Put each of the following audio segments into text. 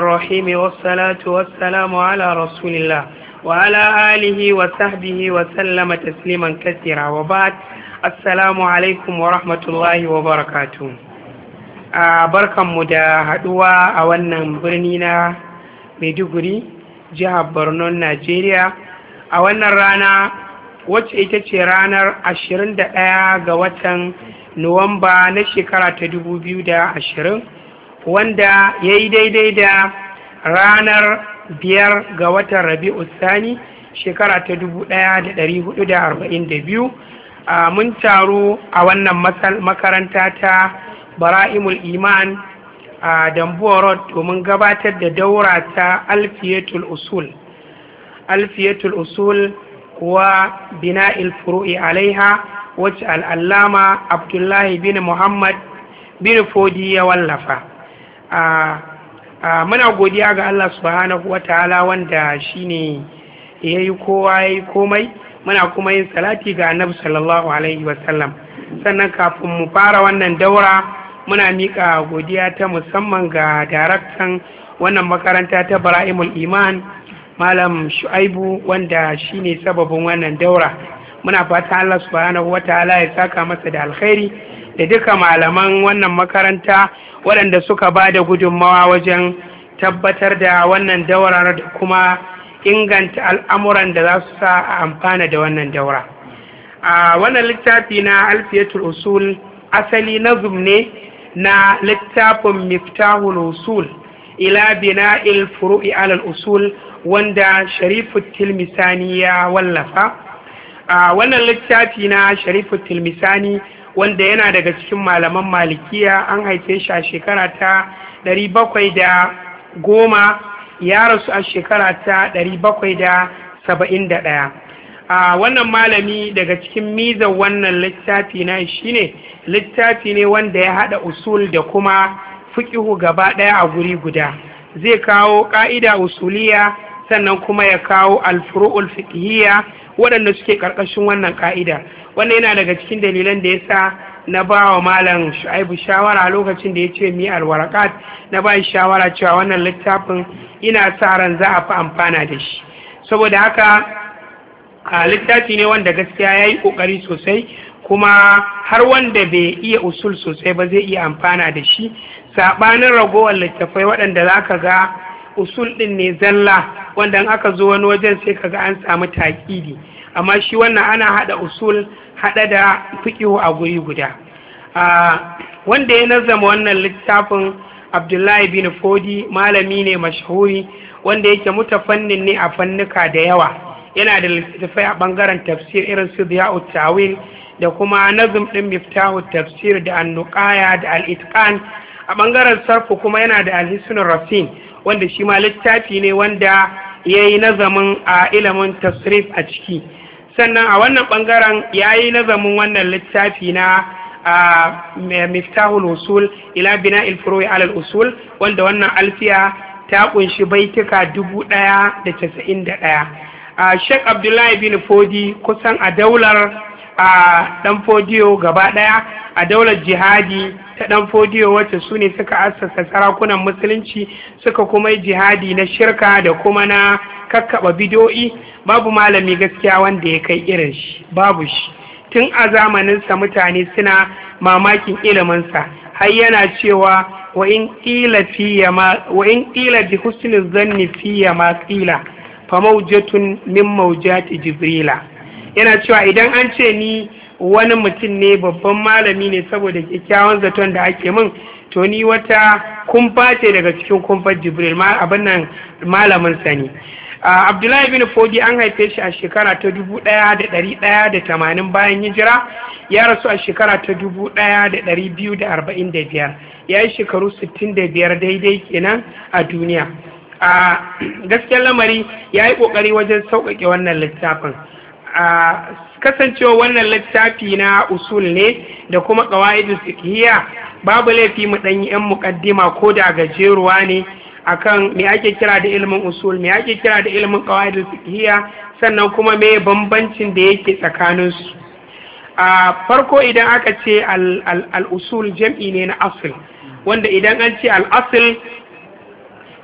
الرحيم والصلاة والسلام على رسول الله وعلى آله وصحبه وسلم تسليما كثيرا وبعد السلام عليكم ورحمة الله وبركاته. barkanmu da haduwa a wannan birni na Maiduguri, jihar Borno, Najeriya, a wannan rana wacce ita ce ranar 21 ga watan Nuwamba na shekara ta 2020, wanda ya yi daidai da ranar 5 ga watan Rabi'u Sani shekara ta 1442. Mun taru a wannan makaranta ta Bara'imul Iman a Dambuwa Road domin gabatar da daura ta Alfiyatul Usul wa Bina'il Furu'i alaiha, wacce al'allama Abdullahi bin Muhammad bin Fodi ya wallafa. Muna godiya ga Allah subhanahu wa ta'ala wanda shi ne ya yi kowa ya yi komai, muna kuma yin salati ga Annabi sallallahu Alaihi wasallam. Sannan kafin mu fara wannan daura, muna miƙa godiya ta musamman ga daraktan wannan makaranta ta Bara'imul Iman, Malam Shu'aibu, wanda shi ne sababin wannan daura. Muna fata Allah subhanahu wa ta'ala ya saka masa da alkhairi da duka malaman wannan makaranta waɗanda suka ba da gudunmawa wajen tabbatar da wannan daurar da kuma inganta al'amuran da za su sa a amfana da wannan daura. A wannan littafi na Alfiyatul Usul asali nazum ne na littafin Miftahul Usul ila Bina'il Furu'i alal Usul, wanda Sharifu Tilmisani ya wallafa. Wannan littafi na Sharifu Tilmisani, wanda yana daga cikin malaman Malikiya, an haife shi a shekara ta 710, ya rasu a shekara ta 771. Wannan malami, daga cikin mizan wannan littafi na shine littafi ne wanda ya hada usul da kuma fiqhu gaba daya a guri guda. Zai kawo ka'ida usuliya, sannan kuma ya kawo al-furu'ul fiqhiyya waɗanda suke ƙarƙashin wannan ka'ida. Wannan yana daga cikin dalilan da yasa na ba wa Malam Shu'aibu shawara lokacin da ya ce mi al-waraqat, na ba shi shawara cewa wannan littafin ina sa ran za a fi amfana da shi. Saboda haka littafi ne wanda gaskiya ya yi ƙoƙari sosai, kuma har wanda bai iya usul sosai ba zai iya amfana da shi, saɓanin ragowar littafai waɗanda za ka ga usul ɗin ne zalla, wanda aka zo wani wajen sai ka ga an samu taƙidi, amma shi wannan ana haɗa usul haɗa da fiƙihu a guri guda. Wanda ya nazama wannan littafin Abdullahi bin Fodi, malami ne mashahuri wanda yake mutafannin ne a fannuka da yawa. Yana da littattafai a ɓangaren tafsir irin su Diya'ut Tawil da kuma nazum ɗin Miftahut Tafsir da An-Nuqaya da Al-Itqan. A ɓangaren sarfu kuma yana da Al-Hisnur Rasin, wanda shi ma littafi ne wanda ya yi nazamin a ilimin tasrif a ciki. Sannan a wannan ɓangaren ya yi nazamin wannan littafi na Miftahul Usul ila Bina'il Furu'i alal Usul, wanda wannan alfiya ta kunshi baituka 1091. Sheikh Abdullahi bin Fodi kusan a daular ɗan Fodiyo gaba ɗaya, a daular jihadi ta ɗan Fodiyo wacce su ne suka assasa sarakunan musulunci, suka kuma yi jihadi na shirka da kuma na kakkaɓa bidoyi. Babu malami gaskiya wanda ya kai irin shi, babu shi. Tun a zamaninsa mutane suna mamakin iliminsa, har yana cewa wa in ƙila bi husnul zanni fiya ma ƙila fa maujatun min maujati jibrila. Yana cewa idan an ce ni wani mutum ne, babban malami ne saboda kyakkyawan zaton da ake min, to ni wata kumfa ce daga cikin kumfar Jibril, abin nan malamin sa ne. Abdullahi bin Fodi an haife shi a shekara ta 1180 bayan hijira, ya rasu a shekara ta 1245, ya yi shekaru 65 daidai kenan a duniya. Gaskiyar lamari ya yi ƙoƙari wajen sauƙaƙe wannan littafin. Kasancewa wannan littafi na usul ne da kuma qawaidul fiqhiyya, babu laifi mu ɗan yi 'yan muƙaddima ko da gajeruwa ne akan me ake kira da ilimin usul, me ake kira da ilimin qawaidul fiqhiyya, sannan kuma me bambancin da yake tsakanin su. Farko idan aka ce al-usul jam'i ne na asl, wanda idan an ce al-asl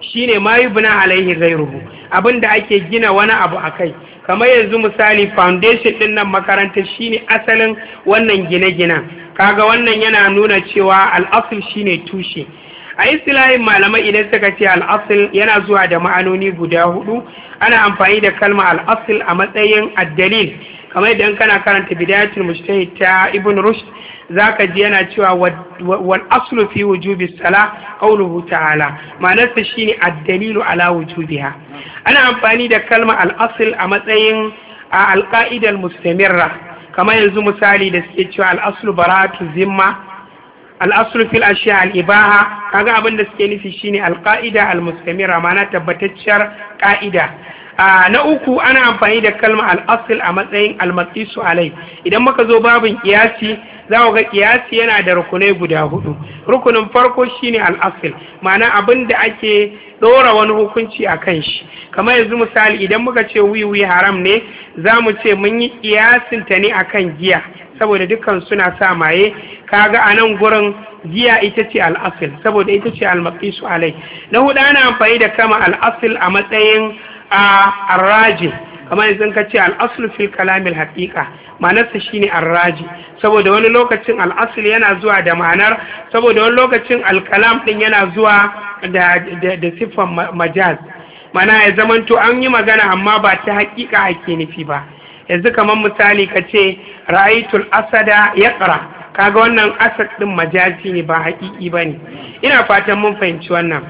shine ma yubna alaihi ghayruhu, abinda ake gina wani abu akai. Kamar yanzu misali foundation din nan makarantar shine asalin wannan gine-ginen, kaga wannan yana nuna cewa al-asl shine tushe. A istilahin malamai idan suka ce al-asl yana zuwa da ma'anoni guda hudu. Ana amfani da kalma al-asl a matsayin ad-dalil, kamar idan kana karanta bidayatul mujtahid ta ibn rushd zaka ji yana cewa wal aslu fi wujubi salah qawluhu ta'ala, ma'anarsa shine ad-dalilu ala wujubiha. Ana amfani da kalma al-asl a matsayin al-qa'ida al-mustamirra, kamar yanzu misali da suke cewa al-aslu bara'atu zimma, al-aslu fil ashiya al-ibaha, kaga abin da suke nufi shine al-qa'ida al-mustamirra, ma'ana tabbatacciyar ka'ida. Na uku ana amfani da kalma al-asl a matsayin al-maqisu alai. Idan muka zo babin kiyasi za ku ga kiyasi yana da rukunai guda hudu. Rukunin farko shine al-asl, ma'ana abin da ake dora wani hukunci a kan shi. Kamar yanzu misali idan muka ce wiwi haram ne, za mu ce mun yi kiyasin ta ne akan giya, saboda dukkan suna sa maye. Kaga a nan gurin giya ita ce al-asl, saboda ita ce al-maqisu alai. Na hudu ana amfani da kama al-asl a matsayin arraji, kamar yanzu ka ce al'aslu fil kalamil haƙiƙa, ma'anarsa shine arraji, saboda wani lokacin al'asl yana zuwa da ma'anar, saboda wani lokacin alkalam din yana zuwa da siffan majaz, mana ya zamanto an yi magana amma ba ta haƙiƙa ake nufi ba. Yanzu kamar misali ka ce ra'aytul asada yaqra, kaga wannan asad din majazi ne ba haƙiƙi bane. Ina fatan mun fahimci wannan.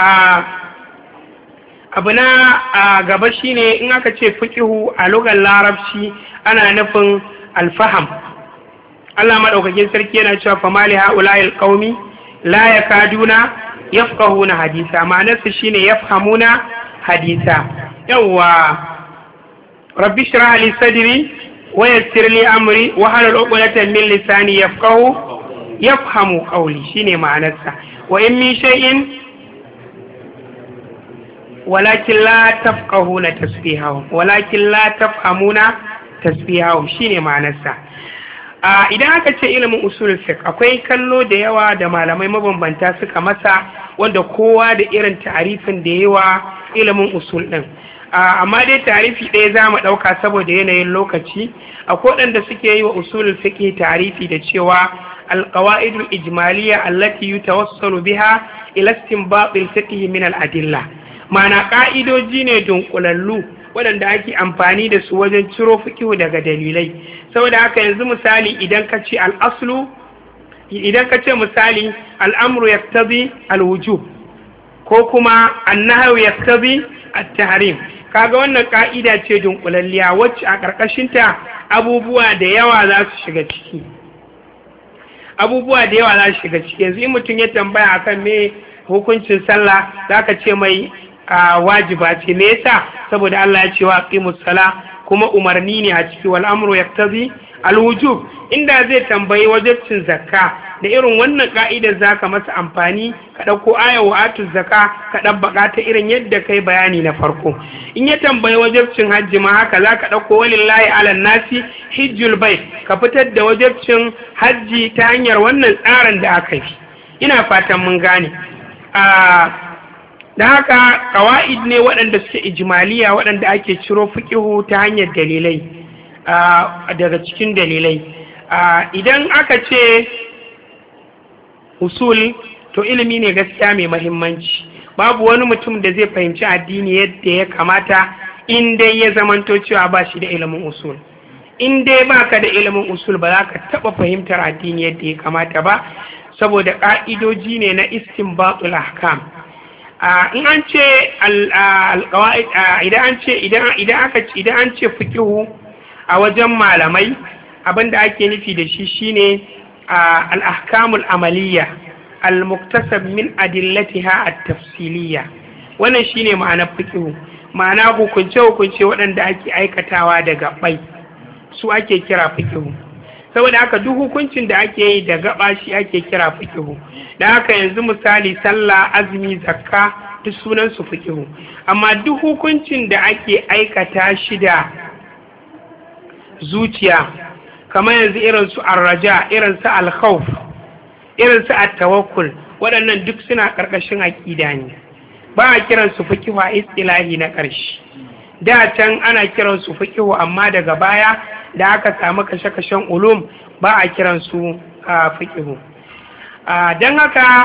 Abu na gaba shine in aka ce fiqhu a lugar larabci ana nufin alfaham. Allah madaukakin sarki yana cewa fa mali haula'il qaumi la yakaduna yafqahuna hadisa, ma'anarsa shine yafhamuna hadisa. Yawwa rabbi shrah li sadri wa yassir li amri wa halul 'uqdatan min lisani yafhamu qawli, shine ma'anarsa. Wa in min shay'in walakin la tafqahuna tasbihahum, walakin la tafhamuna tasbihahum, shine ma'anarsa. Idan aka ce ilimin usulul fiqh akwai kallo da yawa da malamai mabambanta suka masa, wanda kowa da irin ta'arifin da yawa ilimin usul din. Amma dai ta'arifi ɗaya za mu ɗauka saboda yanayin lokaci. Akwai waɗanda suke yi wa usulul fiqh ta'arifi da cewa al-qawaidul ijmaliyya allati yutawassalu biha ila istinbat al-fiqh min al-adilla, mana ƙa'idoji ne dunkulallu waɗanda ake amfani da su wajen ciro fikihu daga dalilai. Saboda haka yanzu misali idan ka ce al'aslu, idan ka ce misali al'amru yaktabi al-wujub ko kuma annahu yaktabi at-tahrim, kaga wannan ƙa'ida ce dunkulalliya wacce a ƙarƙashinta abubuwa da yawa za su shiga ciki. Abubuwa da yawa za su shiga ciki. Yanzu in mutum ya tambaya akan me hukuncin sallah, za ka ce mai wajiba ce. Me yasa? Saboda Allah ya ce wa aqimus sala, kuma umarni ne a ciki, wal amru yaktabi al wujub. Inda zai tambayi wajibcin zakka da irin wannan ka'idar zaka masa amfani, ka dauko ayat wa atuz zakka ka dabbaka ta irin yadda kai bayani na farko. In ya tambayi wajibcin hajji ma haka zaka dauko walillahi ala nasi hijjul bait, ka fitar da wajibcin hajji ta hanyar wannan tsarin da aka yi. Ina fatan mun gane. Da haka ƙawa'id ne waɗanda suke ijimaliya, waɗanda ake ciro fiƙihu ta hanyar dalilai, daga cikin dalilai. Idan aka ce usul, to ilimi ne gaskiya mai mahimmanci. Babu wani mutum da zai fahimci addini yadda ya kamata in dai ya zamanto cewa ba shi da ilimin usul. In dai ba ka da ilimin usul ba za ka taɓa fahimtar addini yadda ya kamata ba, saboda ƙa'idoji ne na istinbatul ahkam. In an ce alqawaid, idan an ce fiqhu a wajen malamai, abinda ake nufi da shi shine al-ahkamul amaliyya al-muktasab min adillatiha at-tafsiliyya. Wannan shine ma'anar fiqhu, ma'ana hukunce waɗanda ake aikatawa da gabai, su ake kira fiqhu. Saboda haka duk hukuncin da ake yi da gaba shi ake kira fiqhu. Da haka yanzu misali sallah, azumi, zakka duk sunan su fiqhu. Amma duk hukuncin da ake aikata shi da zuciya, kamar yanzu irin su ar-raja, irin su al-khawf, irin su at-tawakkul, waɗannan duk suna ƙarƙashin aqida ne. ba a kiransu fiqhu a istilahi na ƙarshe. Da can ana kiransu fiqhu, amma daga baya da aka samu kashe-kashen ulum ba a kiransu fiqhu. Don haka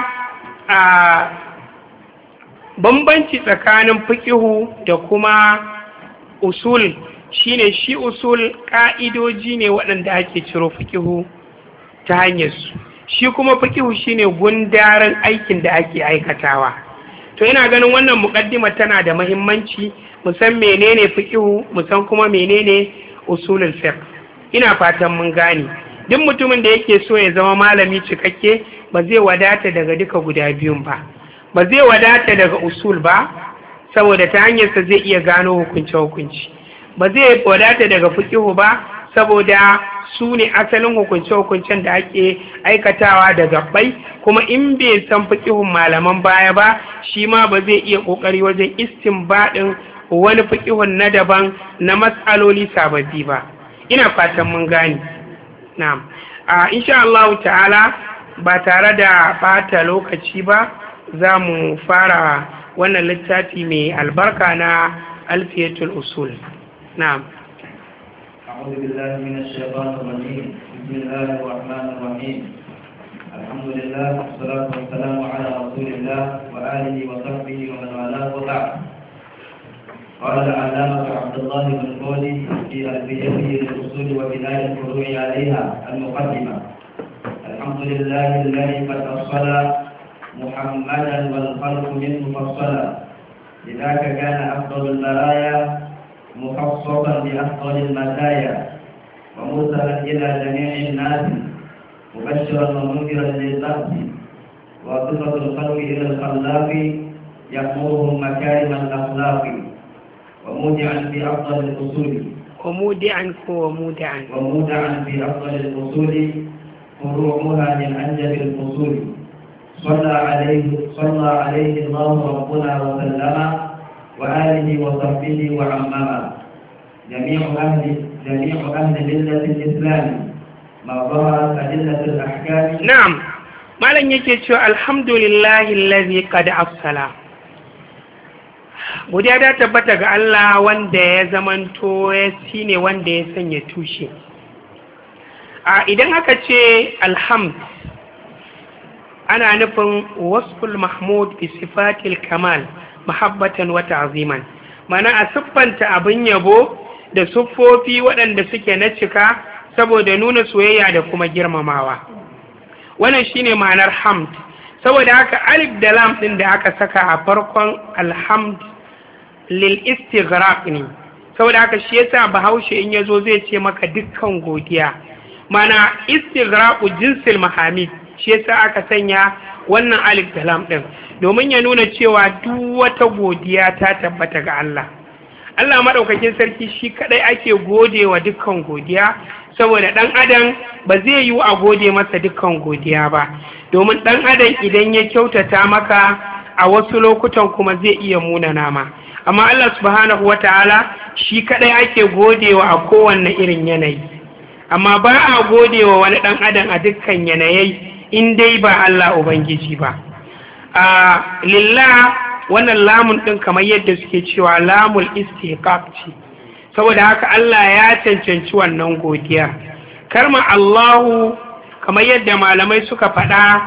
bambanci tsakanin fiqhu da kuma usul shine shi usul ƙa'idoji ne waɗanda ake ciro fiqhu ta hanyar su, shi kuma fiqhu shine gundarin aikin da ake aikatawa. To ina ganin wannan muqaddima tana da muhimmanci, musan menene fiqhu, musan kuma menene usulul fiqh. Ina fatan mun gane. Duk mutumin da yake so ya zama malami cikakke ba zai wadata daga duka guda biyun ba. Ba zai wadata daga usul ba, saboda ta hanyarsa zai iya gano hukunce-hukunci. Ba zai wadata daga fiqhu ba, saboda su ne asalin hukunce-hukuncen da ake aikatawa da gabbai, kuma in bai san fiqhun malaman baya ba, shi ma ba zai iya kokari wajen istinbadin wani fiqhun na daban na matsaloli sababbi ba. Ina fatan mun gane. Na'am. Insha Allah ta'ala, ba tare da bata lokaci ba, za mu fara wannan littafi mai albarka na alfiyatul usul. Na'am. أعوذ بالله من الشيطان الرجيم. بسم الله الرحمن الرحيم. الحمد لله والصلاة والسلام على رسول الله وآله وصحبه ومن والاه وبعد. قال العلامة عبد الله بن فودي في ألفيته للأصول وبناء الفروع عليها المقدمة: الحمد لله الذي قد أصل محمدا والخلق منه فصلا، لذاك كان أفضل البرايا مخصصا بأفضل المزايا، ومرسلا إلى جميع الناس مبشرا ومنذرا للناس، وصفة الخلق إلى الخلاق يأمرهم مكارم الأخلاق، ومودعا في أفضل الأصول ومودعا في أفضل الأصول فروعها من أنجب الفصول. صلى عليه الله ربنا وسلم وآله وصحبه وعمما جميع أهل ملة الإسلام ما ظهرت أدلة الأحكام. نعم. malam yake cewa alhamdulillahi allazi qad afsala. Godiya da tabbata ga Allah wanda ya zamanto ya shine wanda ya sanya tushe. Idan aka ce alhamd ana nufin wasful mahmud bi sifatil kamal mahabbatan wa ta'ziman, mana a siffanta abin yabo da siffofi waɗanda suke na cika saboda nuna soyayya da kuma girmamawa. Wannan shine ma'anar hamd. Saboda haka alif da lam din da aka saka a farkon alhamd lil istighraq ne. Saboda haka shi yasa Bahaushe in yazo zai ce maka dukkan godiya, mana istighraqu jinsil mahamid, shi yasa aka sanya wannan alif da lam din domin ya nuna cewa duk wata godiya ta tabbata ga Allah. Allah madaukakin sarki shi kadai ake godewa dukkan godiya, saboda dan adam ba zai yi a gode masa dukkan godiya ba, domin dan adam idan ya kyautata maka a wasu lokutan kuma zai iya munana ma. Amma Allah subhanahu wataala shi kadai ake godewa a kowanne irin yanayi, amma ba a godewa wani dan adam a dukkan yanayi in dai ba Allah ubangiji ba. Lillah wannan lamun ɗin kamar yadda suke cewa lamul istiqaq ce, saboda haka Allah ya cancanci wannan godiya. Kalmar Allahu kamar yadda malamai suka faɗa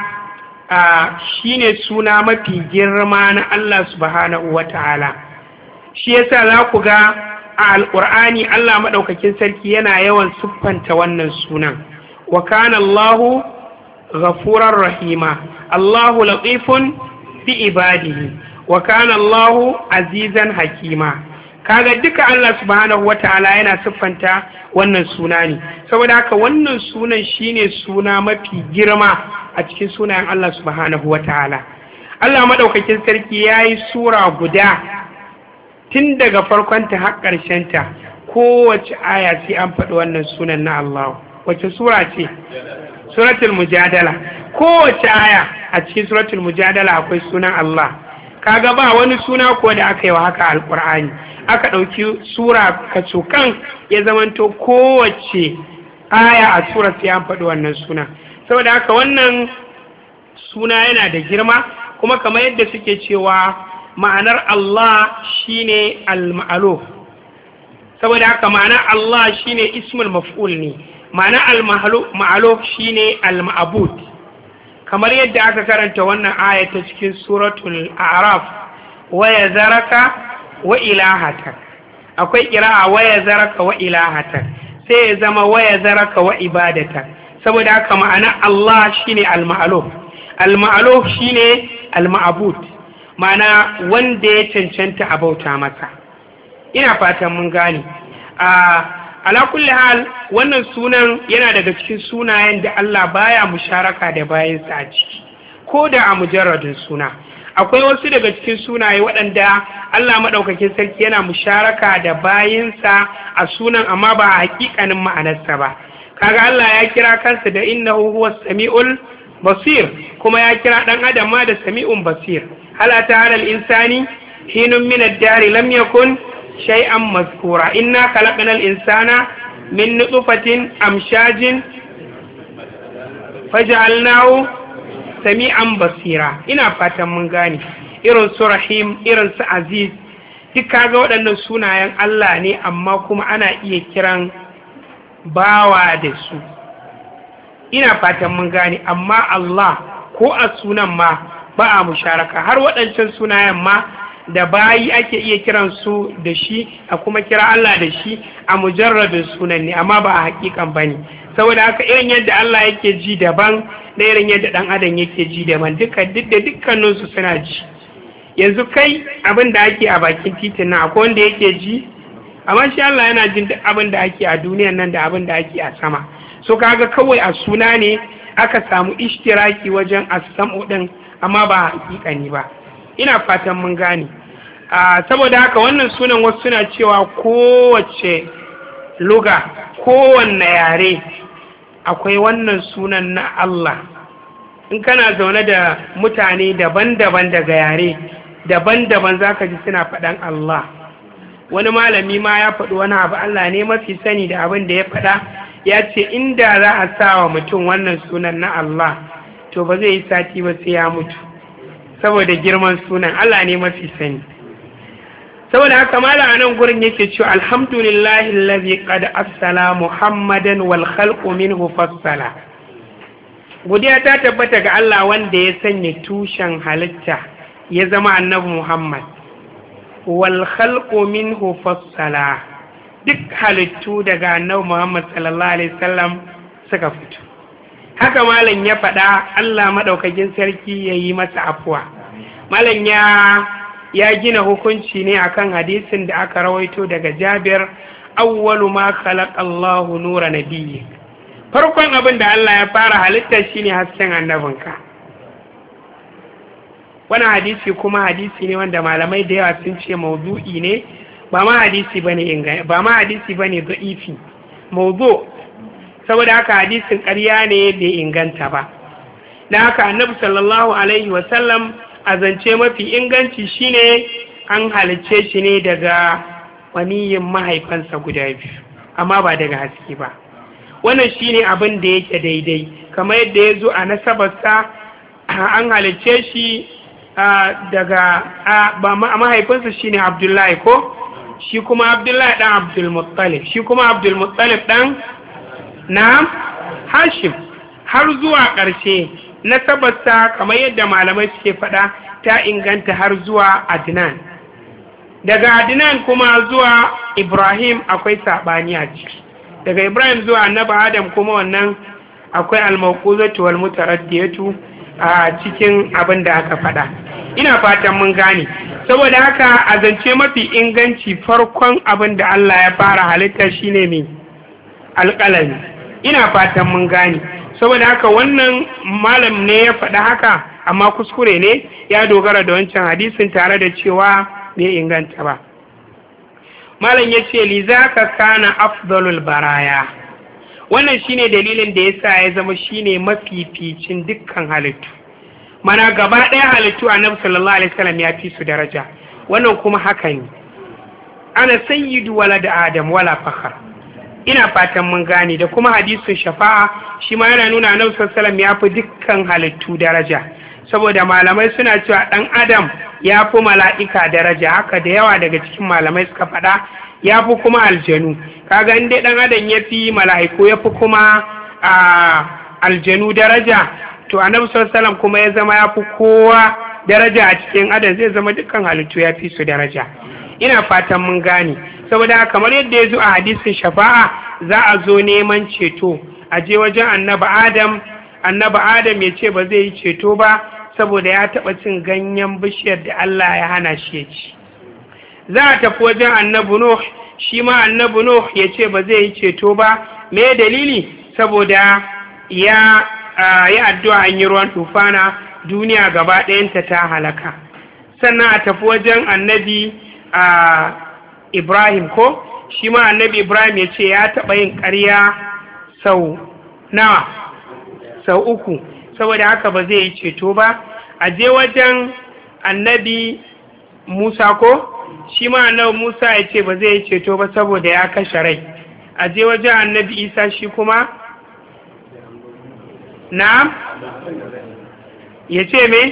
shine suna mafi girma na Allah subhanahu wata'ala. Shi yasa za ku ga a alƙur'ani Allah maɗaukakin sarki yana yawan siffanta wannan sunan, wa kana Allahu ghafurar rahima, Allahu latifun bi ibadihi, wa kana Allahu azizan hakima. Kaga duka Allah subhanahu wataala yana siffanta wannan suna ne, saboda haka wannan sunan shine suna mafi girma a cikin sunayen Allah subhanahu wataala. Allah madaukakin sarki yayi sura guda tun daga farkon ta har ƙarshen ta, kowace aya sai an faɗi wannan sunan na Allah. Wace sura ce? Suratul Mujadala. Kowace aya a cikin suratul Mujadala akwai sunan Allah. Kaga ba wani suna ko da aka yi wa haka alƙur'ani, aka ɗauki sura kacokan ya zamanto kowace aya a sura sai an faɗi wannan suna. Saboda haka wannan suna yana da girma, kuma kamar yadda suke cewa ma'anar Allah shine al-ma'luf, saboda haka ma'anar Allah shine ismul maf'ul ne, ma'anar al-ma'luf shine al-ma'bud, kamar yadda aka karanta wannan aya ta cikin suratul a'raf, wa yazaraka wa ilahatak. Akwai qira'a wa yazaraka wa ilahatak, sai ya zama wa yazaraka wa ibadatak, saboda haka ma'anar Allah shine al-ma'luf, al-ma'luf shine al-ma'bud, ma'ana wanda ya cancanta a bauta masa. Ina fatan mun gane. Ala kulli hal, wannan sunan yana daga cikin sunayen da Allah baya musharaka da bayansa a ciki, ko da a mujarradin suna. Akwai wasu daga cikin sunaye waɗanda Allah maɗaukakin sarki yana musharaka da bayinsa a sunan, amma ba a hakikanin ma'anarsa ba. Kaga Allah ya kira kansa da innahu huwas sami'ul basir, kuma ya kira ɗan adam ma da sami'un basir. hal ata alal insani hinun min ad-dari lam yakun shay'an mazkura, inna khalaqnal insana min nutfatin amshajin faj'alnahu sami'an basira. Ina fatan mun gane. Irin su Rahim, irin su Aziz, duk kaga waɗannan sunayen Allah ne, amma kuma ana iya kiran bawa da su. Ina fatan mun gane. Amma Allah ko a sunan ma ba a musharaka, har waɗancan sunayen ma da bayi ake iya kiran su da shi, a kuma kira Allah da shi a mujarrabin sunan ne, amma ba a hakikan bane. Saboda haka irin yadda Allah yake ji daban da irin yadda dan adam yake ji daban, dukkanin su suna ji. Yanzu kai abin da ake a bakin titin nan akwai wanda yake ji, amma shi Allah yana jin duk abin da ake a duniyan nan da abin da ake a sama. So kaga kawai a suna ne aka samu ishtiraki wajen as-sam'u din, amma ba hakikani ba. Ina fatan mun gane. Saboda haka wannan sunan wasu suna cewa kowace luga, kowanne yare akwai wannan sunan na Allah. In kana zaune da mutane daban-daban daga yare daban-daban za ka ji suna faɗan Allah. Wani malami ma ya faɗi wani abu, Allah ne mafi sani da abin da ya faɗa, ya ce inda za a sa wa mutum wannan sunan na Allah to ba zai yi sati ba sai ya mutu, saboda girman sunan. Allah ne mafi sani. Saboda haka mala a nan gurin yake cewa alhamdulillahi allazi qad arsala muhammadan wal khalqu minhu fassala. Godiya ta tabbata ga Allah wanda ya sanya tushen halitta ya zama annabi Muhammad, wal khalqu minhu fassala, duk halittu daga annabi Muhammad sallallahu alaihi wasallam suka fito. Haka malam ya faɗa, Allah madaukakin sarki yayi masa afuwa. Malam ya gina hukunci ne akan hadisin da aka rawaito daga Jabir, awwalu ma khalaqa Allahu nura nabiyyi, farkon abin da Allah ya fara halitta shine hasken annabinka. Wannan hadisi kuma hadisi ne wanda malamai da yawa sun ce maudu'i ne, ba ma hadisi bane da'ifi, maudu. Saboda haka hadisin ƙarya ne bai inganta ba. Dan haka annabi sallallahu alaihi wasallam a zance mafi inganci shine an halicce shi ne daga waniyin mahaifansa guda biyu, amma ba daga haske ba. Wannan shine abin da yake daidai, kamar yadda ya zo a nasabarsa an halicce shi daga mahaifinsa shine Abdullahi ko? Shi kuma Abdullahi ɗan Abdulmuttalib, shi kuma Abdulmuttalib ɗan na Hashim, har zuwa ƙarshe. Nasabarsa kamar yadda malamai suke faɗa ta inganta har zuwa Adnan. Daga Adnan kuma zuwa Ibrahim akwai saɓani a ciki. Daga Ibrahim zuwa Annabi Adam kuma wannan akwai al-mawquzatu wal mutaraddiyatu a cikin abin da aka faɗa. Ina fatan mun gane. Saboda haka a zance mafi inganci farkon abin da Allah ya fara halitta shine mai alƙalami. Ina fatan mun gane. Saboda haka wannan malam ne ya faɗa haka, amma kuskure ne, ya dogara da wancan hadisin tare da cewa bai inganta ba. Malam ya ce li zaka kana afdalul baraya. Wannan shine dalilin da yasa ya zama shine mafificin dukkan halittu. Mana gaba ɗaya halittu annabi sallallahu alaihi wasallam ya fi su daraja. Wannan kuma haka ne. Ana sayyidu walad adam wala fakhar. Ina fatan mun gane. Da kuma hadisin shafa'a shi ma yana nuna annabi sallallahu alaihi wasallam ya fi dukkan halittu daraja. saboda malamai suna cewa ɗan adam ya fi mala'ika daraja, haka da yawa daga cikin malamai suka faɗa ya fi kuma aljanu. Kaga inda ɗan adam ya fi mala'iku ya fi kuma aljanu daraja, to annabi sallallahu alaihi wasallam kuma ya zama ya fi kowa daraja a cikin adam, zai zama dukkan halittu ya fi su daraja. Ina fatan mun gane, saboda kamar yadda ya zo a hadisin shafa'a, za a zo neman ceto a je wajen annabi adam ya ce ba zai yi ceto ba saboda ya taɓa cin ganyen bishiyar da Allah ya hana shi ya ci. Za a tafi wajen annabi Nuh, shi ma annabi Nuh ya ce ba zai yi ceto ba, me dalili? Saboda ya yi addu'a an yi ruwan tufana, duniya gaba ɗayanta ta halaka. Sannan a tafi wajen annabi Ibrahim ko, shi ma annabi Ibrahim ya ce ya taɓa yin ƙarya sau nawa? Sau 3, saboda haka ba zai yi ceto ba. A je wajen annabi Musa ko, shi ma annabi Musa ya ce ba zai yi ceto ba saboda ya kashe rai. A je wajen annabi Isa shi kuma na'am ya ce me?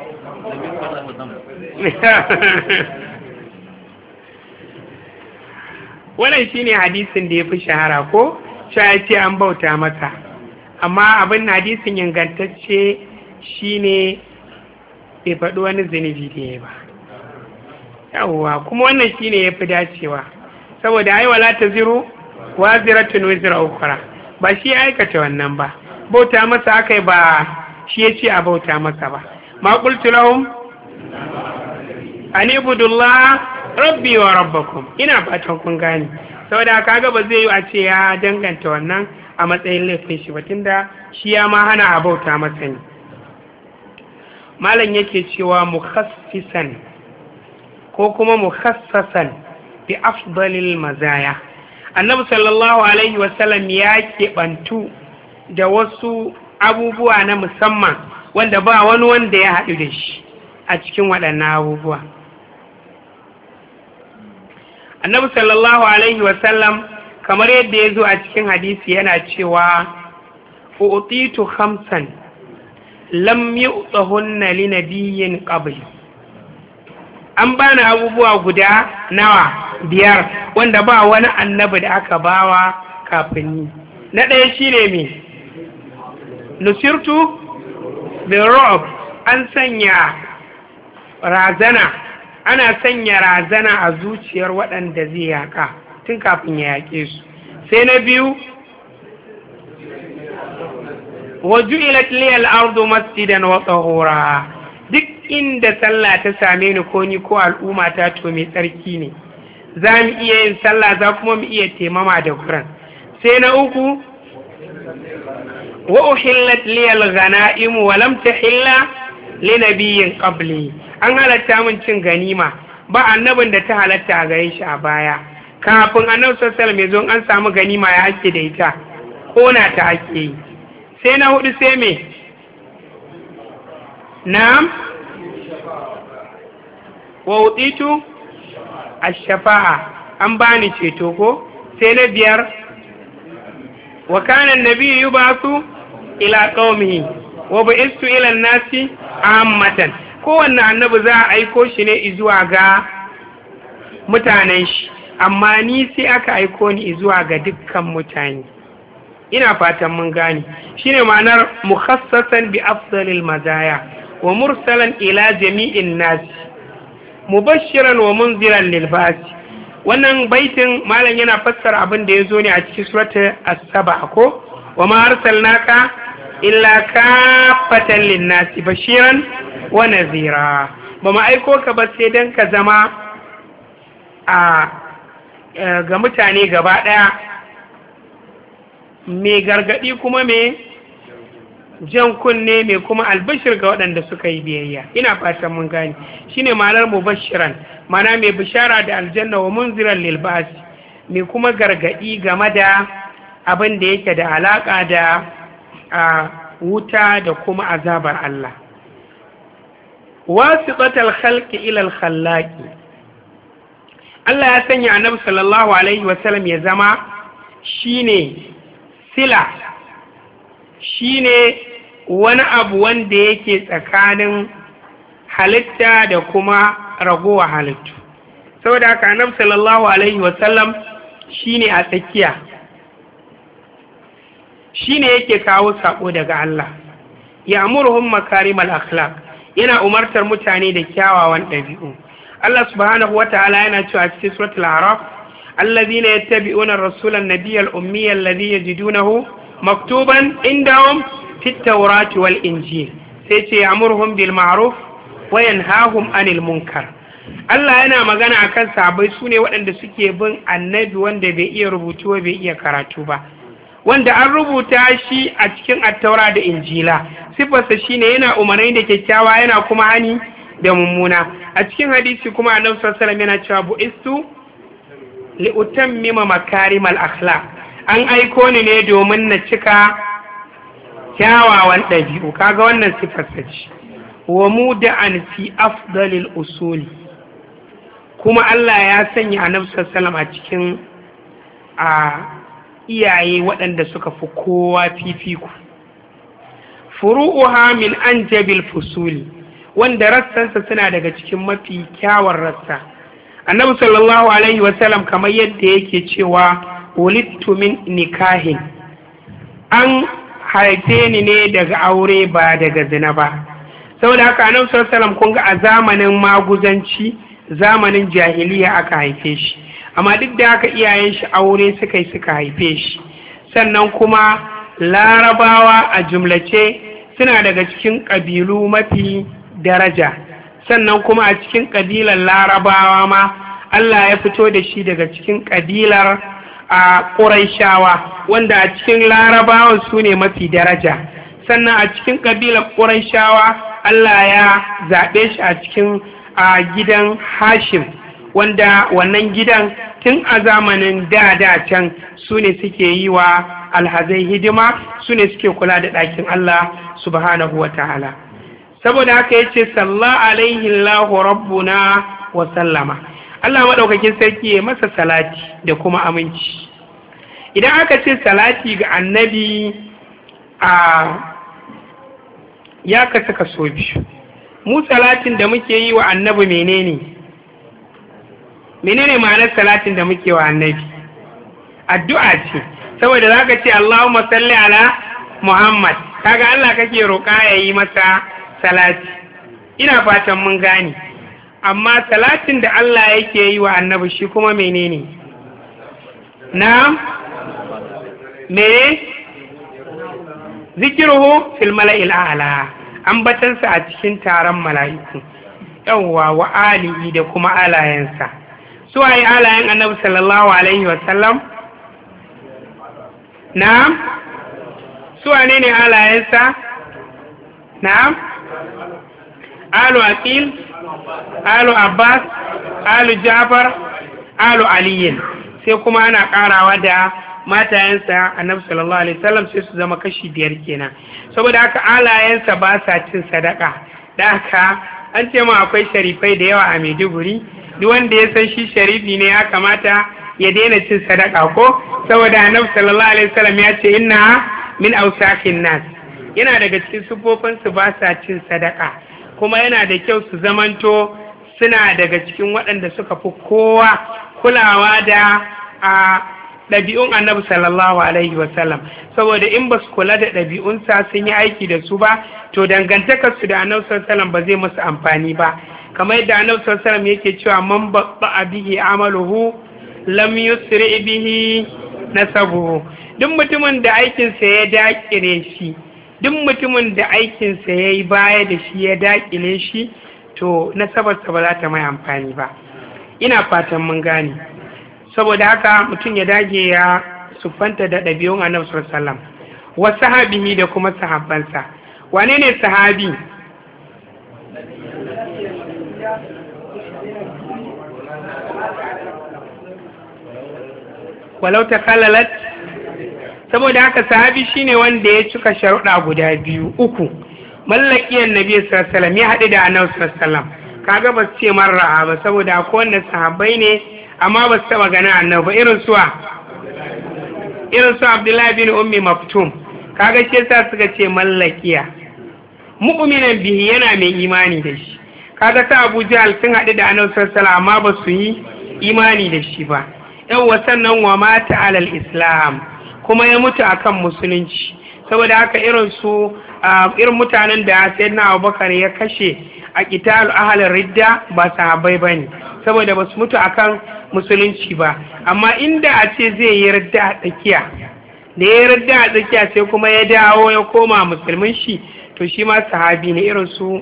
Wannan shine hadisin da ya fi shahara ko, ya ce an bauta masa, amma abin hadisin ingantacce shine bai faɗi wani zunubi da ya ba. Yawwa, kuma wannan shine ya fi dacewa, saboda ai wala taziru waziratun wizra ukhra, ba shi ya aikata wannan ba, bauta masa akai, ba shi ya ce a bauta masa ba. Ma qultu lahum an ibudullah rabbi wa rabbakum, ina fatan kun gane. Saboda kaga ba zai yi a ce ya danganta wannan a matsayin laifin shi ba, tunda shi ya ma hana a bauta masa ne. Malam yake cewa mukhassisan ko kuma mukhassasan bi afdalil mazaya, annabi sallallahu alaihi wasallam ya keɓantu da wasu abubuwa na musamman wanda ba wani wanda ya haɗu da shi a cikin waɗannan abubuwa. Annabi sallallahu alaihi wasallam kamar yadda ya zo a cikin hadisi yana cewa u'titu khamsan lam yu'tahunna li nabiyyin qabli, an bani abubuwa guda nawa? 5 wanda ba wani annabi da aka bawa kafin ni. Na ɗaya shine me? Nusirtu bil ru'b, an sanya razana, ana sanya razana a zuciyar waɗanda zai yaƙa tun kafin ya yaƙe su. Sai na biyu, waju'ilat liyal ardu masjidan wa tahura, duk inda sallah ta same ni ko ni ko al'umma ta to mai tsarki ne, za mu iya yin sallah, za kuma mu iya taimama da gurin. Sai na uku, wa uhillat liyal ghanaim wa lam tahilla li nabiyyin qabli, an halatta min cin ganima, ba annabin da ta halatta a gare shi a baya. Kafin annabi sallallahu alaihi wasallam ya zo an samu ganima ya ake da ita, kona ta ake yi. Sai na hudu sai me? Na'am, wa utitu ash-shafa'a, an bani ceto ko. Sai na 5, wa kana an-nabiyyu yub'athu ila qaumihi wa bu'istu ila an-nasi ammatan, kowanne annabi za a aiko shi ne zuwa ga mutanen shi, amma ni sai aka aiko ni zuwa ga dukkan mutane. Ina fatan mun gane, shine ma'anar mukhassasan bi afdalil mazaya wa mursalan ila jami'in nas mubashiran wa munziran lil basi. Wannan baitin malam yana fassara abin da yazo ne a cikin suratul as-saba ko, wa ma arsalnaka illa kafatan lin nas bashiran wa nazira, ba ma aiko ka ba sai dan ka zama ga mutane gaba daya, mai gargadi kuma mai jan kunne, mai kuma albashir ga waɗanda suka yi biyayya. Ina fatan mun gani, shine ma'anar mubashiran, mana mai bishara da aljanna, wa munziran lil ba'si, mai kuma gargadi game da abin da yake da alaka da wuta da kuma azabar Allah. Wasiqatal khalqi ila al khallaqi, Allah ya sanya annabi sallallahu alaihi wasallam ya zama shine sila, shine wani abu wanda yake tsakanin halitta da kuma ragowa halittu. Saboda haka annabi sallallahu alaihi wasallam shine a tsakiya, shine yake kawo sako daga Allah. Ya amurhum makarimal akhlaq, yana umartar mutane da kyawawan ɗabi'u. Allah subhanahu wataala yana cewa cikin suratul A'raf, alladhina yattabi'una ar-rasula an-nabiyyal ummiyya alladhi yajidunahu maktuban indahum fit tawrati wal injil. Sai ce ya'muruhum bil ma'ruf wa yanhahum 'anil munkar. Allah yana magana akan sahabbai sune waɗanda suke bin annabi wanda bai iya rubutu ba bai iya karatu ba, wanda an rubuta shi a cikin attaura da injila. Sifarsa shine yana umarni da kyakkyawa yana kuma hani da mummuna. A cikin hadisi kuma annabi sallallahu alaihi wasallam yana cewa bu'istu li utammima makarimal akhlaq, an aiko ni ne domin na cika kyawawan ɗabi'u. Kaga wannan sifarsa ce. Wa muda'an fi afdalil usuli, kuma Allah ya sanya annabi sallallahu alaihi wasallam a cikin iyaye waɗanda suka fi kowa fifiku. Furu'uha min anjabil fusuli, wanda rassansa suna daga cikin mafi kyawar rassa. Annabi sallallahu alaihi wasallam kamar yadda yake cewa wulidtu min nikahin, an haife ni ne daga aure ba daga zina ba. Saboda haka annabi sallallahu alaihi wasallam kun ga a zamanin maguzanci, zamanin jahiliya aka haife shi, amma duk da haka iyayen shi aure suka haife shi. Sannan kuma larabawa a jumlace suna daga cikin ƙabilu mafi daraja. Sannan kuma a cikin ƙabilar larabawa ma Allah ya fito da shi daga cikin ƙabilar ƙuraishawa, wanda a cikin larabawan su ne mafi daraja. Sannan a cikin ƙabilar ƙuraishawa Allah ya zaɓe shi a cikin gidan Hashim, wanda wannan gidan tun a zamanin da can su ne suke yi wa alhazai hidima, su ne suke kula da ɗakin Allah subhanahu wa ta'ala. Saboda haka ya ce salla alaihi Allahu rabbuna wa sallama, Allah maɗaukakin sarki ya masa salati da kuma aminci. Idan aka ce salati ga annabi ya kasu kaso biyu. Mu salatin da muke yi wa annabi menene ma'anar salatin da muke wa annabi? Addu'a ce, saboda za ka ce Allahumma salli ala Muhammad, kaga Allah kake roƙa ya yi masa salati. Ina fatan mun gane. Amma salatin da Allah yake yi wa annabi shi kuma menene? Na'am? Me? Zikiruhu fil mala'il a'la, ambatansa a cikin taron mala'iku. Yawwa wa alihi da kuma alayensa. Su waye alayen annabi sallallahu alaihi wa sallam? Na'am? Su wane ne alayensa? Na'am? Alu Aqil, Alu Abbas, Alu Jafar, Alu Aliyin. Sai kuma ana karawa da matayensa annabi sallallahu alaihi wasallam sai su zama kashi 5 kenan. Saboda haka alayensa ba sa cin sadaka. Da haka an ce ma akwai sharifai da yawa a Maiduguri, duk wanda ya san shi sharifi ne ya kamata ya daina cin sadaka ko, saboda annabi sallallahu alaihi wasallam ya ce inna min awsakin nas, yana daga cikin sufofin su ba sa cin sadaka, kuma yana da kyau su zamanto suna daga cikin waɗanda suka fi kowa kulawa da ɗabi'un annabi sallallahu alaihi wasallam, saboda in ba su kula da ɗabi'unsa sun yi aiki da su ba, to dangantakarsu da annabi sallallahu alaihi wasallam ba zai musu amfani ba. Kamar yadda annabi sallallahu alaihi wasallam yake cewa man ba'a bihi amaluhu lam yusri bihi nasabuhu. Duk mutumin da aikinsa ya dakire shi, duk mutumin da aikinsa ya yi baya da shi ya dakile shi, to nasabarsa ba za ta mai amfani ba. Ina fatan mun gane. Saboda haka mutum ya dage ya siffanta da ɗabi'un annabi sallallahu alaihi wasallam wa sahabihi da kuma sahabbansa. Wane ne sahabi? Walau takallalat, saboda haka sahabi shine wanda ya cika sharuɗa guda 2, 3. Mallakiyan nabi sallallahu alaihi wasallam ya haɗu da annabi sallallahu alaihi wasallam. Kaga ba su ce marra ba, saboda akwai wanda sahabbai ne amma ba su taba gana annabi ba, irin su Abdullahi bin Ummi Maktum. Kaga shi yasa suka ce mallakiya. mu'minan bihi yana mai imani da shi. Kaga ta Abu Jahal sun haɗu da Annabi sallallahu alaihi wasallam amma ba su yi imani da shi ba. Yawwa sannan wa mata alal islam kuma ya mutu akan musulunci. Saboda haka irin su irin mutanen da Sayyidina Abubakar ya kashe a qital ahlul ridda ba sahabbai bane saboda ba su mutu akan musulunci ba. Amma inda a ce zai yi ridda a tsakiya, da ya ridda a tsakiya sai kuma ya dawo ya koma musulmin shi, to shi ma sahabi ne irin su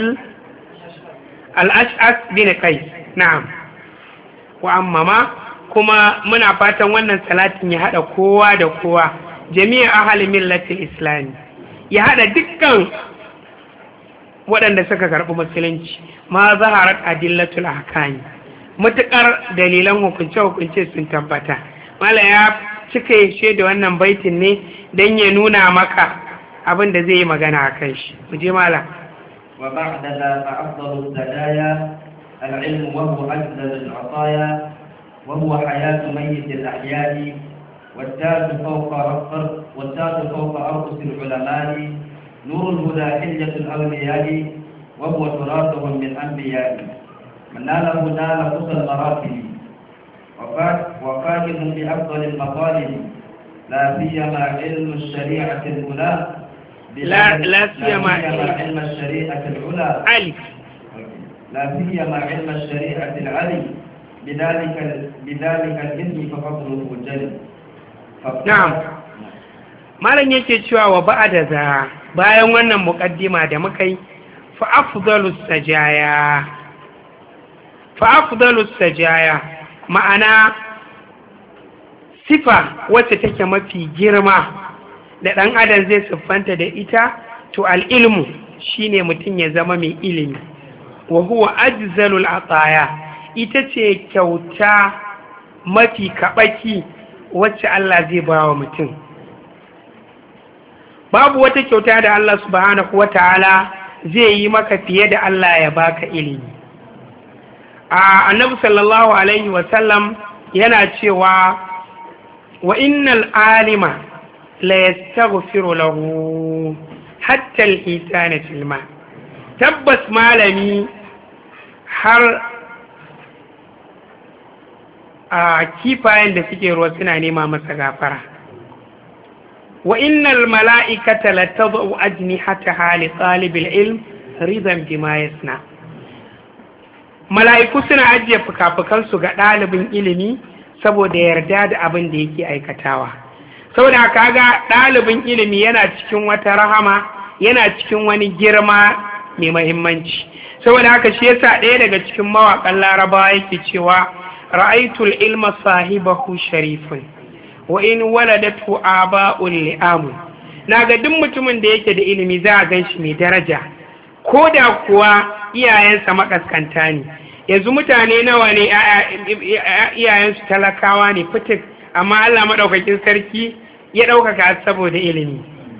al-Ash'as bin Qais. Na'am. Wa amma ma kuma muna fatan wannan salatin ya hada kowa da kowa, jami'a ahli millatil islami, ya hada dukkan waɗanda suka karɓi musulunci. Ma zaharat adillatul ahkami, mutukar dalilan hukunce sun tabbata. Mala ya cika yashe da wannan baitin ne don ya nuna maka abin da zai yi magana a kan shi. Mu je mala. Wa ba'da da afdalu sadaya al-ilm wa huwa ajzal al-ataya wa huwa hayatu mayyit al-ahya'i والتاج فوق أرقص العلماء نور الهدى حجة الأولياء وهو تراثهم من أنبياء من ناله نال قصى المراتب وفاكه بأفضل المطالب لا سيما علم الشريعة الأولى لا سيما علم الشريعة العلى لا سيما علم الشريعة العلي بذلك العلم ففضله جل. Na'am. Malam yake cewa wa ba'da za bayan wannan muqaddima da muka yi fa afdalus sajaya ma'ana sifa wacce take mafi girma da dan adam zai siffanta da ita to al-ilmu shine mutum ya zama mai ilimi. Wa huwa ajzalul ataya, ita ce kyauta mafi kabaki wacce Allah zai ba wa mutum. Babu wata kyauta da Allah subhanahu wa ta'ala zai yi maka fiye da Allah ya baka ilimi. Annabi sallallahu alaihi wasallam yana cewa wa innal alima la yastaghfiru lahu hatta al-hitana fil ma. Tabbas malami har a kifayen da suke ruwa suna nema masa gafara. Wa innal mala'ikata la tad'u ajnihataha li talibil ilm ridan bima yasna. Mala'iku suna ajiye fukafukansu ga ɗalibin ilimi saboda yarda da abin da yake aikatawa. Saboda kaga ɗalibin ilimi yana cikin wata rahama, yana cikin wani girma mai muhimmanci. Saboda haka shi yasa ɗaya daga cikin mawaƙan Larabawa yake cewa ra'aitul ilma sahibahu sharifun wa in waladatu aba'ul li'amun. Naga duk mutumin da yake da ilimi za a ganshi mai daraja ko da kuwa iyayensa makaskanta ne. Yanzu mutane nawa ne iyayensu talakawa ne fitik, amma Allah madaukakin sarki ya ɗaukaka saboda ilimi.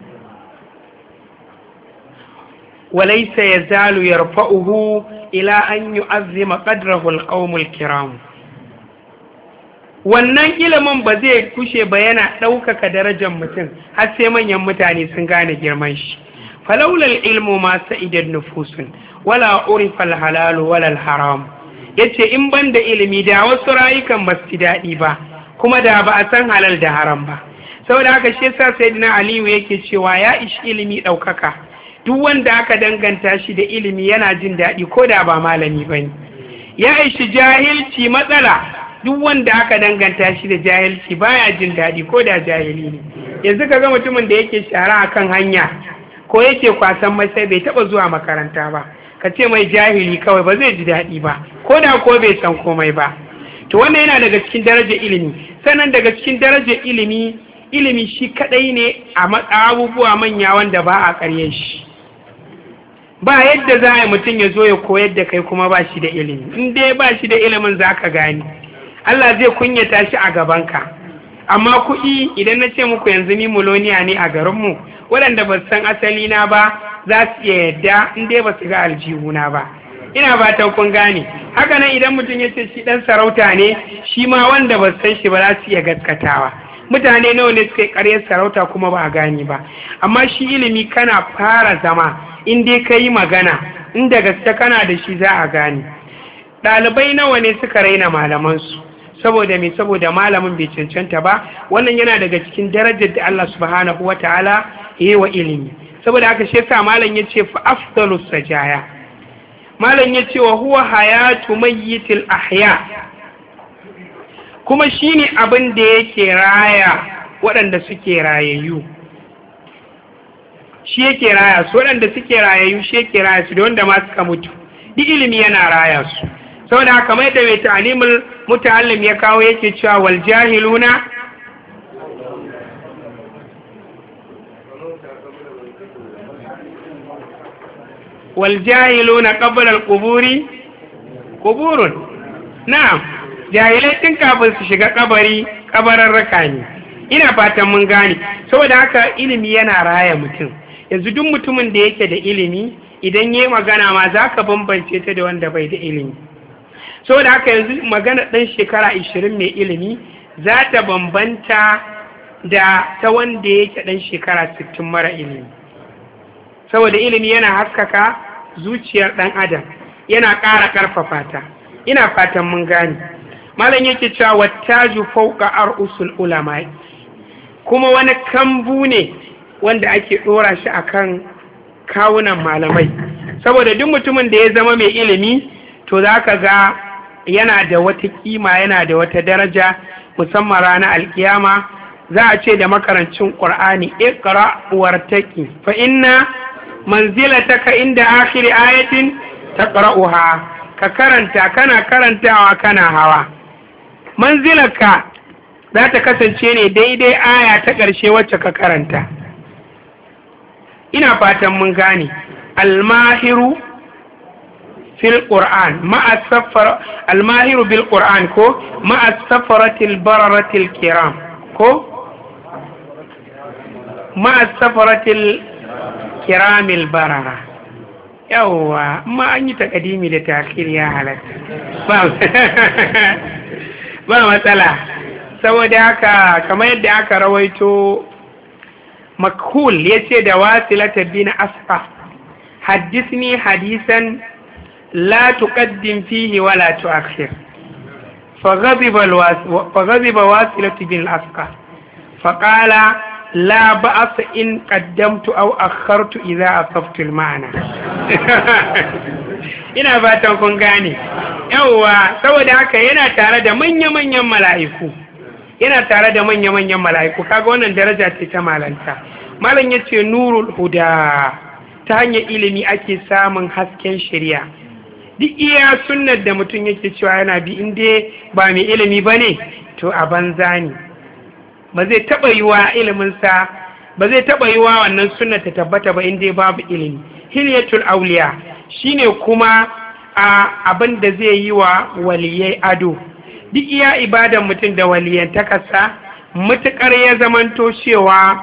walaysa yazalu yarfa'uhu ila an yu'azzima qadrahu alqawmul kiram. Wannan ilimin ba zai kushe ba yana ɗaukaka darajar mutum har sai manyan mutane sun gane girman shi. Falaulal ilmu ma sa'idan nufusun wala urifa halal wala haram. Yace in ban da ilimi da wasu rayukan ba su daɗi ba kuma da ba a san halal da haram ba. Saboda haka shi yasa sayyidina Aliyu yake cewa ya ishi ilimi ɗaukaka. Duk wanda aka danganta shi da ilimi yana jin daɗi ko da ba malami bane. Ya ishi jahilci matsala. Duk wanda aka danganta shi da jahilci baya jin daɗi ko da jahili ne. Yanzu ka ga mutumin da yake shara akan hanya ko yake kwasan masai bai taɓa zuwa makaranta ba, ka ce mai jahili kawai ba zai ji daɗi ba ko da ko bai san komai ba. To wannan yana daga cikin darajar ilimi. Sannan daga cikin darajar ilimi shi kaɗai ne a abubuwa manya wanda ba a ƙarye shi. Ba yadda za a yi mutum ya zo ya koyar da kai kuma ba shi da ilimi. In dai ba shi da ilimin za ka gani. Allah zai kunyata shi a gabanka. Amma kuɗi idan na ce muku yanzu ni muloniya ne a garinmu, waɗanda ba san asali na ba za su iya yadda in dai ba su ga aljihuna ba. Ina fatan kun gane. Haka nan idan mutum ya ce shi ɗan sarauta ne, shi ma wanda ba san shi ba za su iya gaskatawa. mutane nawa ne suka yi ƙaryar sarauta kuma ba a gane ba. Amma shi ilimi kana fara zama in dai ka yi magana, inda gaske kana da shi za a gane. Ɗalibai nawa ne suka raina malamansu saboda me? Saboda malamin bai cancanta ba. Wannan yana daga cikin darajar da Allah subhanahu wataala ya yi wa ilimi. Saboda haka shi yasa malam ya ce fa afdalus sajaya, malam ya ce wa huwa hayatu mayyitil ahya, kuma shine abin da yake raya waɗanda suke rayayyu, shi yake raya su. Waɗanda suke rayayyu shi yake raya su, da wanda ma suka mutu duk ilimi yana raya su. Saboda haka mai da mai ta'alimul muta'allim ya kawo yake cewa wal jahiluna qabla al-quburi quburun. Na'am, jahilai tun kafin su shiga kabari kabararraka ne. Ina fatan mun gane. Saboda haka ilimi yana raya mutum. Yanzu duk mutumin da yake da ilimi idan yayi magana ma zaka bambance ta da wanda bai da ilimi. Saboda haka yanzu magana ɗan shekara 20 mai ilimi za ta bambanta da ta wanda yake ɗan shekara 60 mara ilimi. Saboda ilimi yana haskaka zuciyar ɗan adam, yana ƙara ƙarfafa ta. Ina fatan mun gane. Malam yake cewa wattaju fawqa ar'usul ulama, kuma wani kambu ne wanda ake ɗora shi akan kawunan malamai. Saboda duk mutumin da ya zama mai ilimi to zaka ga yana da wata kima, yana da wata daraja, musamman ranar alkiyama. Za a ce da makarancin Qur'ani iqra wartaqi fa inna manzilataka inda akhir ayatin taqra'uha, ka karanta, kana karantawa kana hawa. Manzilarka za ta kasance ne daidai aya ta ƙarshe wacce ka karanta. Ina fatan mun gane. Almahiru fil Qur'an ma'a safar, almahiru bil Qur'an ko ma'a safaratil bararatil kiram ko ma'a safaratil kiramil barara. Yawwa, amma an yi takadimi da takhir ya halatta ba matsala. Saboda haka kamar yadda aka rawaito, makhul yace da wasilata bin asqa, haddithni hadisan la tuqaddim fihi wa la tuakhir. فغضب واصلة بن الأسقى فقال لا بأس إن قدمت أو أخرت إذا أصبت المعنى. ina fatan kun gane. Yawwa, saboda haka yana tare da manya-manyan mala'iku, yana tare da manya-manyan mala'iku. Kaga wannan daraja ce ta malanta. Malam yace nurul huda, ta hanyar ilimi ake samun hasken shari'a. Duk iya sunnar da mutum yake cewa yana bi, inda ba mai ilimi bane to a banza ne. Ba zai taɓa yi wa iliminsa, ba zai taɓa yi wa wannan sunna ta tabbata ba inda babu ilimi. Hilyatul auliya shine kuma abin da zai yi wa waliyai ado. Duk iya ibadan mutum da waliyan takasa, mutukar ya zamanto cewa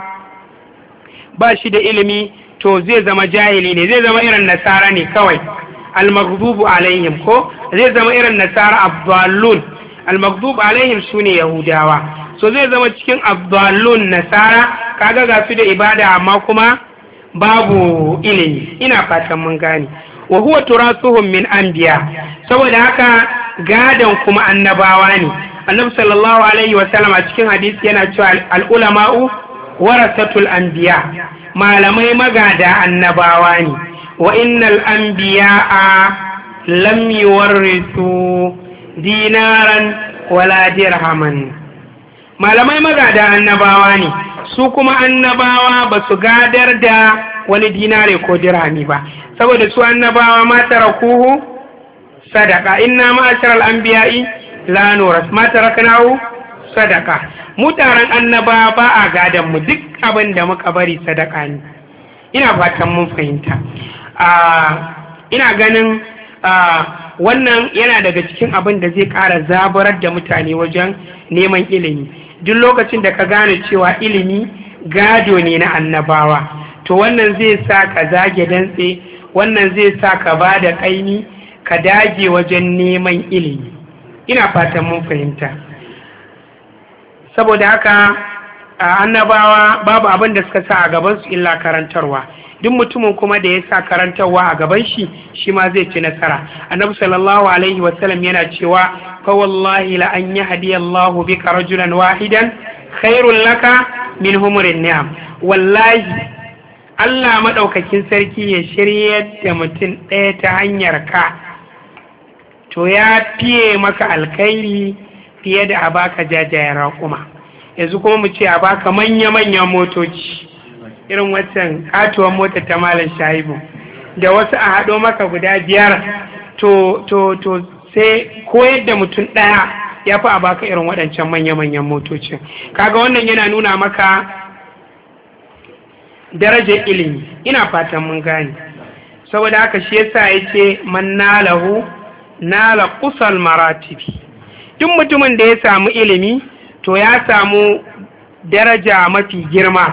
ba shi da ilimi to zai zama jahili ne, zai zama irin nasara ne kawai, al-maghdubu alaihim, ko zai zama irin nasara abdallun. Al-maghdubu alaihim sune yahudawa, so zai zama cikin abdallun nasara. Kaga ga su da ibada amma kuma babu ilimi. Ina fatan mun gane. Wa huwa turasuhum min anbiya, saboda haka gadan kuma annabawa ne. Annabi sallallahu alaihi wa sallam a cikin hadisi yana cewa al-ulama'u warasatul anbiya, malamai magada annabawa ne. Wa innal anbiya'a lam yuwarrisu dinaran wala dirhaman. Malamai magada annabawa ne, su kuma annabawa ba su gadar da wani dinare ko dirhami ba, saboda su annabawa ma tarakuhu sadaka. Inna ma'asharal anbiya'i la nuras ma taraknahu sadaka. Mutanen annabawa ba a gadan mu, duk abin da muka bari sadaka ne. Ina fatan mun fahimta. Ina ganin wannan yana daga cikin abin da zai ƙara zaburar da mutane wajen neman ilimi. Duk lokacin da ka gane cewa ilimi gado ne na annabawa, to wannan zai sa ka zage dantse, wannan zai sa ka ba da ƙaimi, ka dage wajen neman ilimi. Ina fatan mun fahimta. Saboda haka annabawa babu abin da suka sa a gaban su illa karantarwa. Duk mutumin kuma da ya sa karantarwa a gaban shi, shi ma zai ci nasara. Annabi sallallahu alaihi wasallam yana cewa fa wallahi la an yahdi Allahu bika rajulan wahidan khairul laka min humurin ni'am. Wallahi Allah madaukakin sarki ya shiryar da mutum ɗaya ta hanyar ka, to ya fiye maka alkhairi fiye da a baka jajayen raƙuma. Yanzu kuma mu ce a baka manya-manyan motoci irin waccan katuwar mota ta Malam Shaibu da wasu a haɗo maka guda 5, to sai koyar da mutum ɗaya ya fi a baka irin waɗancan manya-manyan motocin. Kaga wannan yana nuna maka darajar ilimi. Ina fatan mun gane. Saboda haka shi yasa yace man nalahu nala qusal maratibi. Duk mutumin da ya samu ilimi to ya samu daraja mafi girma.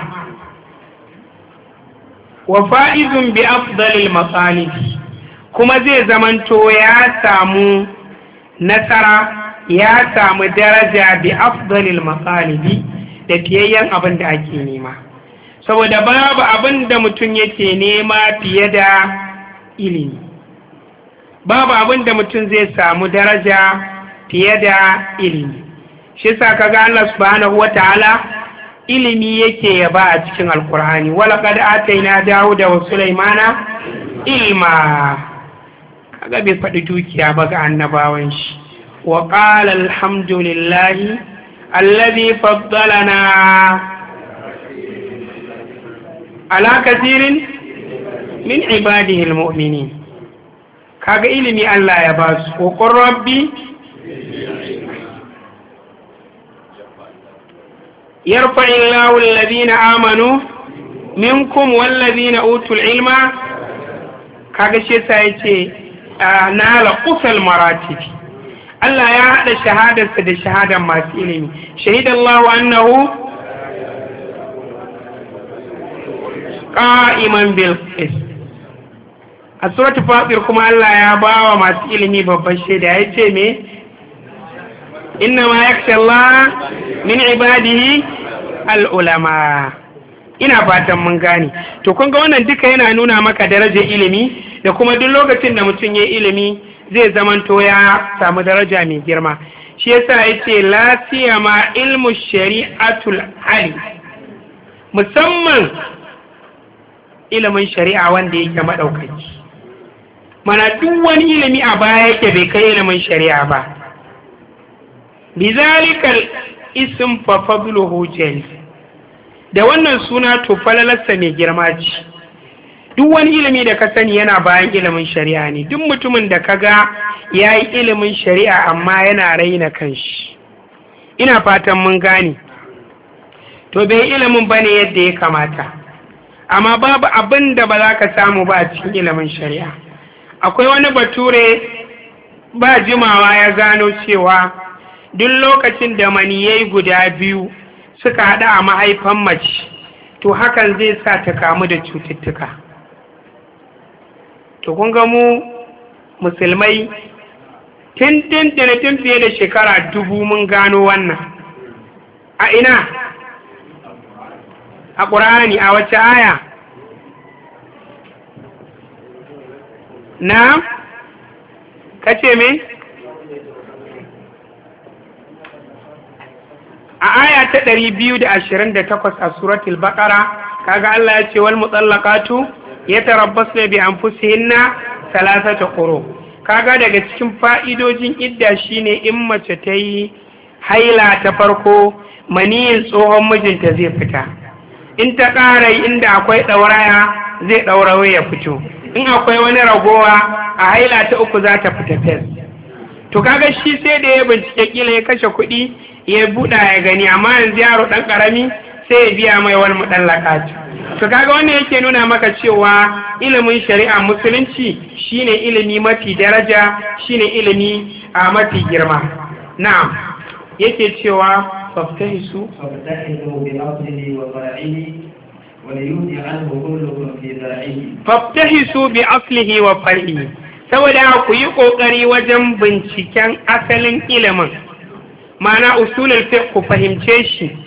Wa fa'izun bi afdalil maqalibi, kuma zai zamanto ya samu nasara, ya samu daraja bi afdalil maqalibi, da fiyayyen abin da ake nema. Saboda babu abin da mutum yake nema fiye da ilimi, babu abin da mutum zai samu daraja fiye da ilimi. Shi sa kaga Allah subhanahu wataala ilimi yake yaba a cikin Alkur'ani, wala qad ataina Dawuda wa Sulaimana ilma. Kaga bai faɗi dukiya ba ga annabawan shi. Wa qala alhamdulillahi alladhi faddalana ala kathirin min ibadihi almu'minin. Kaga ilimi Allah ya ba su. Wa qur rabbi يرفع الله الذين آمنوا منكم والذين أوتوا العلم. kaga shi yasa yace nala qusal maratib. Allah ya hada shahadarsa da shahadan masu ilimi. Shahidallahu annahu qa'iman bil qist. A suratul Fatir kuma Allah ya bawa masu ilimi babban shaida, yace me inna ma yakhsha Allah min ibadihi al'ulama. Ina fatan mun gane. To kun ga wannan duka yana nuna maka darajar ilimi, da kuma duk lokacin da mutum ya ilimi zai zamanto ya samu daraja mai girma. Shi yasa yace la siyama ilmu shari'atul ali, musamman ilimin shari'a wanda yake madaukaki. Mana duk wani ilimi a baya yake bai kai ilimin shari'a ba. Bizalikal ism fa fadluhu jali. Da wannan suna to falalarsa mai girma ce. Duk wani ilimi da ka sani yana bayan ilimin shari'a ne. Duk mutumin da kaga yayi ilimin shari'a amma yana raina kanshi, ina fatan mun gane, to bai ilimin bane yadda ya kamata. Amma babu abin da ba za ka samu ba a cikin ilimin shari'a. Akwai wani bature ba jimawa ya gano cewa duk lokacin da maniyai guda biyu suka haɗa a mahaifan mace, to hakan zai sa ta kamu da cututtuka. To kun ga mu musulmai tun fiye da shekara 1000 mun gano wannan. A ina? A ƙur'ani. A wace aya? Na? Kace me? A aya ta 228 a suratul Baqara, kaga Allah ya ce wal mutallaqatu yatarabbasna bi anfusihinna thalathata quru. Kaga daga cikin fa'idojin idda shine in mace ta yi haila ta farko, maniyin tsohon mijinta zai fita. In ta ƙara inda akwai ɗauraya zai ɗaurawa ya fito. In akwai wani ragowa a haila ta uku za ta fita fes. To kaga shi sai da ya bincike kila ya kashe kuɗi ya buɗa ya gani, amma yanzu yaro ɗan ƙarami sai ya biya mai wani muɗallaka. To kaga wannan yake nuna maka cewa ilimin shari'a musulunci shine ilimi mafi daraja, shine ilimi a mafi girma. Na'am, yake cewa faftahisu bi aslihi wa far'ihi wa yuti anhu kullukum fi zar'ihi. Faftahisu bi aslihi wa far'ihi. Saboda ku yi kokari wajen binciken asalin ilimin. Ma'ana usulul fiqh ku fahimce shi,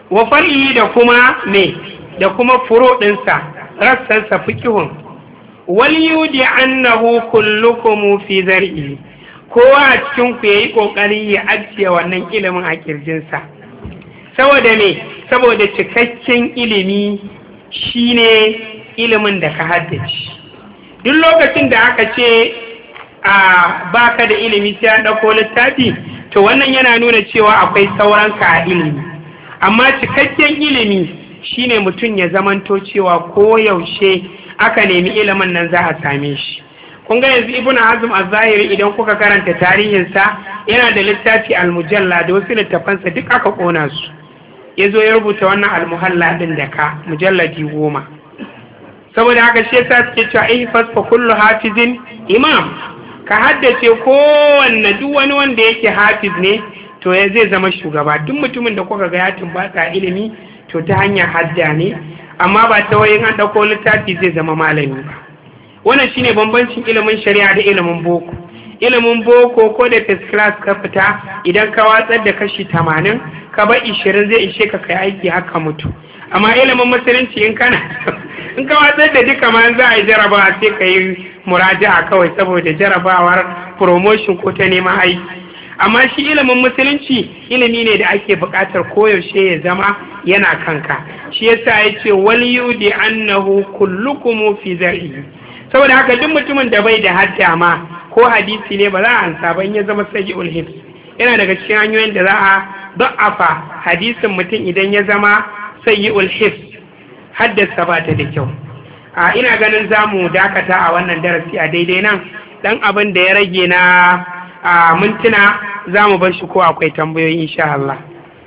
wa far'i da kuma me da kuma furo ɗinsa rassansa fiqhun wal yudi annahu kullukum fi zar'i, kowa a cikin ku yayi kokari ya ajiye wannan ilimin a kirjinsa. Saboda me? Saboda cikakken ilimi shine ilimin da ka haddace. Duk lokacin da aka ce baka da ilimi sai an dauko littafi, to wannan yana nuna cewa akwai sauranka a ilimi. Amma cikakken ilimi shine mutum ya zamanto cewa ko yaushe aka nemi ilimin nan za a same shi. Kun ga yanzu Ibn Hazm az-Zahiri idan kuka karanta tarihinsa yana da littafi al-Mujalla da wasu littafansa duk aka kona su. Ya zo ya rubuta wannan al-Muhalla din da ka mujalladi 10. Saboda haka shi yasa suke cewa ihfaz fa kullu hafizin imam, ka haddace kowanne duk wani wanda yake hafiz ne to ya zai zama shugaba. Duk mutumin da kuka ga ya tumbata ilimi to ta hanyar hadda ne, amma ba ta wayin an dauko littafi zai zama malami ba. Wannan shine bambancin ilimin shari'a da ilimin boko. Ilimin boko ko da first class ka fita, idan ka watsar da kashi 80 ka bar 20 zai ishe ka kai aiki haka mutu. Amma ilimin musulunci in ka watsar da duka ma za a yi jarabawa sai ka yi muraja'a kawai saboda jarabawar promotion ko ta neman aiki. Amma shi ilimin musulunci ilimi ne da ake buƙatar koyaushe ya zama yana kanka. Shi yasa ya ce wal yudi annahu kullukum fi zar'i. Saboda haka duk mutumin da bai da hadda ma ko hadisi ne ba za a ansa ba in ya zama sayyi'ul hifz. Yana daga cikin hanyoyin da za a da'afa hadisin mutum idan ya zama sayyi'ul hifz, haddasa ba ta da kyau. Ina ganin za mu dakata a wannan darasi a daidai nan, dan abin da ya rage na mintuna za mu bar shi ko akwai tambayoyi insha Allah.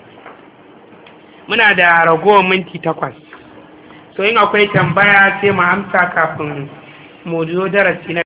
Muna da ragowar minti 8, so in akwai tambaya sai mu amsa kafin mu zo darasi na